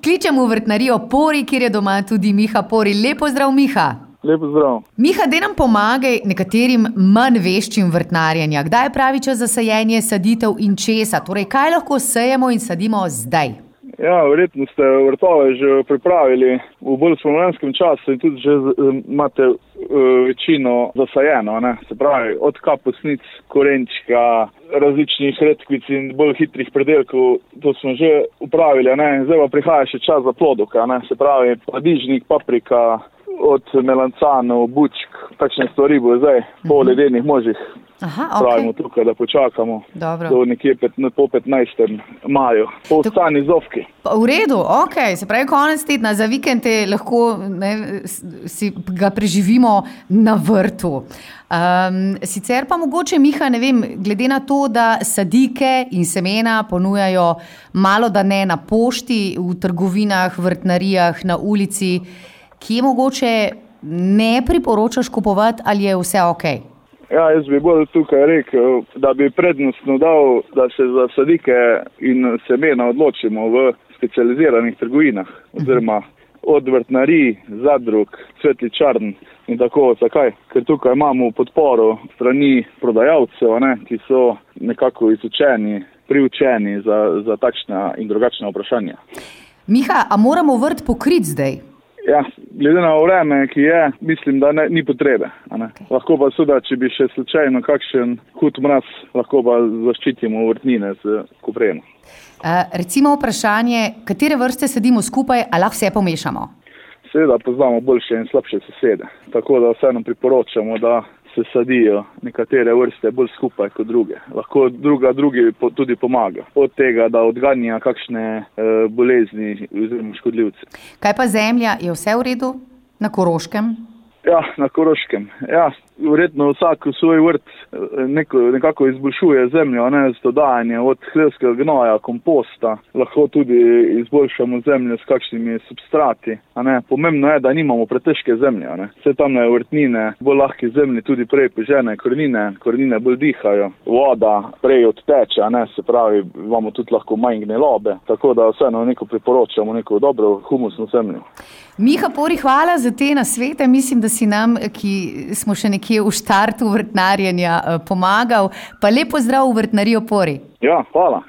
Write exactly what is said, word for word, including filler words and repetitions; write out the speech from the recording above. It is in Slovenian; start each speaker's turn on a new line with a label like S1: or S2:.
S1: Kličemo v vrtnarijo Pori, kjer je doma tudi Miha Pori. Lep pozdrav, Miha.
S2: Lep pozdrav.
S1: Miha, daj nam pomagaj nekaterim manj veščim vrtnarjenja. Kdaj je pravi čas za sajenje, saditev in česa? Torej, kaj lahko sejemo in sadimo zdaj?
S2: Ja, verjetno ste vrtove že pripravili v bolj spomladanskem času in tudi že imate uh, večino zasajeno, ne? Se pravi, od kapusnic, korenčka, različnih redkvic in bolj hitrih predelkov, to smo že upravili, ne? Zdaj pa prihaja še čas za plodovka, ne? Se pravi, paradižnik, paprika, od melancanov, bučk, takšne stvari bo zdaj po ledenih možih.
S1: Aha, okay.
S2: Pravimo tukaj, da počakamo.
S1: Dobro.
S2: Do nekje pet, po petnajstem maju, po ostani zovki.
S1: V redu, ok, se pravi konec tedna, za vikend lahko ne, si ga preživimo na vrtu. Um, sicer pa mogoče, Miha, ne vem, glede na to, da sadike in semena ponujajo malo da ne na pošti, v trgovinah, vrtnarijah, na ulici, kje mogoče ne priporočaš kupovati ali je vse ok?
S2: Ja, jaz bi bolj tukaj rekel, da bi prednostno dal, da se za sadike in semena odločimo v specializiranih trgovinah, oziroma od vrtnarij, zadrug, cvetličarn in tako. Zakaj? Ker tukaj imamo podporo strani prodajalcev, ne, ki so nekako izučeni, priučeni za, za takšna in drugačna vprašanja.
S1: Miha, a moramo vrt pokriti zdaj?
S2: Ja, glede na vreme, ki je, mislim, da ne, ni potrebe. Okay. Lahko pa seveda, če bi še slučajno kakšen hud mraz, lahko pa zaščitimo vrtnine z kopreno.
S1: Uh, recimo vprašanje, katere vrste sadimo skupaj, a lahko vse pomešamo?
S2: Seveda poznamo boljše in slabše sosede, tako da vseeno priporočamo, da se sadijo nekatere vrste bolj skupaj kot druge. Lahko druga drugi po, tudi pomaga. Od tega, da odganja kakšne e, bolezni oziroma škodljivce.
S1: Kaj pa zemlja? Je vse v redu na Koroškem?
S2: Ja, na Koroškem. Ja, verjetno vsak v svoj vrt neko, nekako izboljšuje zemljo, ne, z dodajanjem od hlevskega gnoja, komposta. Lahko tudi izboljšamo zemljo s kakšnimi substrati. A ne. Pomembno je, da nimamo pretežke zemlje. Ne. Vse tam je vrtnine, bolj lahki zemlji tudi prej požene korenine, korenine bolj dihajo. Voda prej odteče, a ne, se pravi, imamo tudi lahko manj gnelobe. Tako da vseeno neko priporočamo, neko dobro humusno zemljo.
S1: Miha Pori, hvala za te nasvete. Mislim, da si nam, ki smo še nekje v štartu vrtnarjenja, pomagal. Pa lep pozdrav v vrtnarijo Pori.
S2: Ja, hvala.